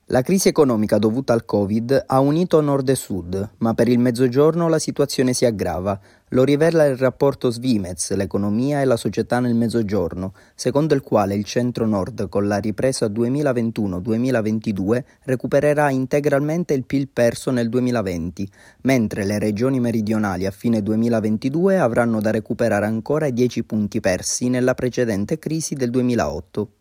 La crisi economica dovuta al Covid ha unito Nord e Sud, ma per il Mezzogiorno la situazione si aggrava. Lo rivela il rapporto Svimez, l'economia e la società nel Mezzogiorno, secondo il quale il Centro-Nord, con la ripresa 2021-2022, recupererà integralmente il PIL perso nel 2020, mentre le regioni meridionali a fine 2022 avranno da recuperare ancora i 10 punti persi nella precedente crisi del 2008.